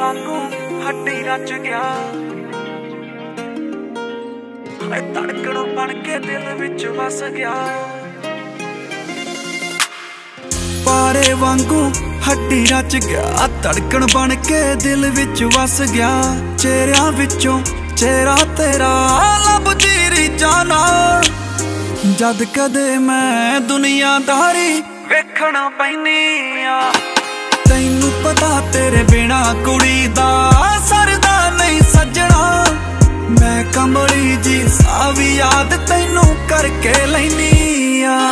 ਵਾਂਗੂ ਹੱਡੀ ਰਚ ਗਿਆ, ਧੜਕਣ ਬਣ ਕੇ ਦਿਲ ਵਿੱਚ ਵਸ ਗਿਆ। ਪਾਰੇ ਵਾਂਗੂ ਹੱਡੀ ਰਚ ਗਿਆ, ਧੜਕਣ ਬਣ ਕੇ ਦਿਲ ਵਿੱਚ ਵਸ ਗਿਆ। ਚਿਹਰਿਆਂ ਵਿੱਚੋਂ ਚਿਹਰਾ ਤੇਰਾ ਲੱਭਦੀ ਰੀਝਾਂ ਨਾਲ, ਜਦ ਕਦੇ ਮੈਂ ਦੁਨੀਆਦਾਰੀ ਵੇਖਣ ਪੈਂਦੀ ਆ। ਤੈਨੂੰ ਪਤਾ ਤੇਰੇ ਬਿਨਾ ਕੁੜੀ ਦਾ ਸਰਦਾ ਨਹੀਂ ਸੱਜਣਾ, ਮੈਂ ਕਮਲੀ ਜੀ ਸਾਵੀ ਯਾਦ ਤੈਨੂੰ ਕਰਕੇ ਲੈਨੀ ਆ।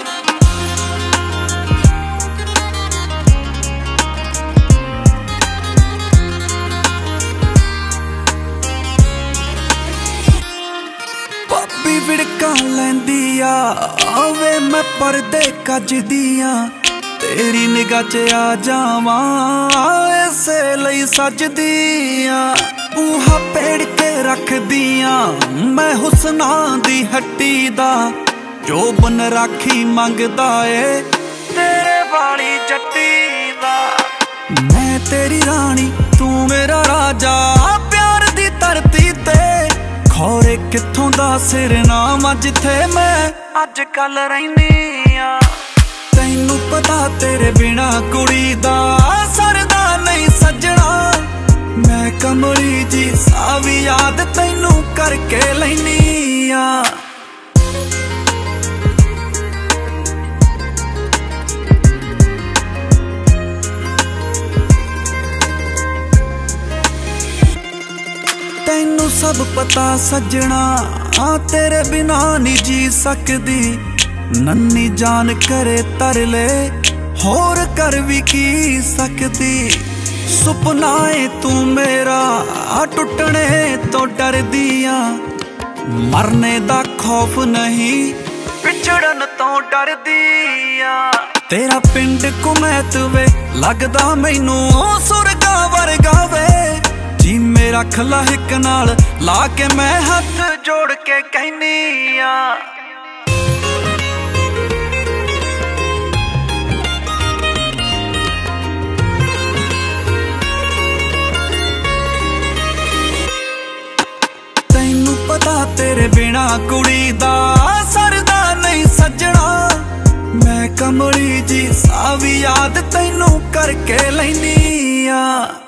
ਭਾਬੀ ਵਿੜਕਾਂ ਲੈਂਦੀ ਆ, ਆਵੇ ਮੈਂ ਪਰਦੇ ਕੱਜਦੀ ਆ, ਤੇਰੀ ਨਿਗਾਹ 'ਚ ਆ ਜਾਵਾਂ ਇਸੇ ਲਈ ਸੱਜਦੀ ਆ। ਬੂਹਾ ਪੇੜ ਕੇ ਰੱਖਦੀ ਆ ਮੈਂ ਹੁਸਨਾਂ ਦੀ ਹੱਟੀ ਦਾ, ਜੋ ਬਨ ਰਾਖੀ ਮੰਗਦਾ ਏ ਤੇਰੇ ਵਾਲੀ ਜੱਟੀ ਦਾ। ਮੈਂ ਤੇਰੀ ਰਾਣੀ ਤੂੰ ਮੇਰਾ ਰਾਜਾ, ਪਿਆਰ ਦੀ ਧਰਤੀ ਤੇ ਖੋਰੇ ਕਿੱਥੋਂ ਦਾ ਸਿਰਨਾਮਾ ਜਿੱਥੇ ਮੈਂ ਅੱਜ ਕੱਲ ਰਹਿਨੀ ਆ। ਤੈਨੂੰ ਪਤਾ ਤੇਰੇ ਬਿਨਾ ਕੁੜੀ ਦਾ ਸਰਦਾ ਨਹੀਂ ਸੱਜਣਾ, ਮੈਂ ਕਮਲੀ ਜੀ ਸਾਵੀ ਯਾਦ ਤੈਨੂੰ ਕਰਕੇ ਲੈਨੀ ਆ। ਤੈਨੂੰ ਸਭ ਪਤਾ ਸੱਜਣਾ, ਤੇਰੇ ਬਿਨਾ ਨਹੀਂ ਜੀ ਸਕਦੀ। ਨੰਨੀ ਜਾਨ ਕਰੇ ਤਰਲੇ ਹੋਰ ਕਰ ਵੀ ਕੀ ਸਕਦੀ। ਸੁਪਨਾ ਏ ਤੂੰ ਮੇਰਾ ਟੁੱਟਣੇ ਤੋਂ ਡਰਦੀ ਆ, ਮਰਨੇ ਦਾ ਖੌਫ ਨਹੀਂ ਵਿਛੜਨ ਤੋਂ ਡਰਦੀ ਆ। ਤੇਰਾ ਪਿੰਡ ਕੁਮੈਤ ਵੇ ਲੱਗਦਾ ਮੈਨੂੰ ਸੁਰਗਾ ਵਰਗਾ ਵੇ, ਜੀ ਮੇਰਾ ਖਲਾ ਹਿੱਕ ਨਾਲ ਲਾ ਕੇ ਮੈਂ ਹੱਥ ਜੋੜ ਕੇ ਕਹਿਨੀ ਆ। ਤੈਨੂੰ ਪਤਾ ਤੇਰੇ ਬਿਨਾ ਕੁੜੀ ਦਾ ਸਰਦਾ ਨਹੀਂ ਸੱਜਣਾ, ਮੈਂ ਕਮਲੀ ਜੀ ਸਾਵੀ ਯਾਦ ਤੈਨੂੰ ਕਰਕੇ ਲੈਨੀ ਆ।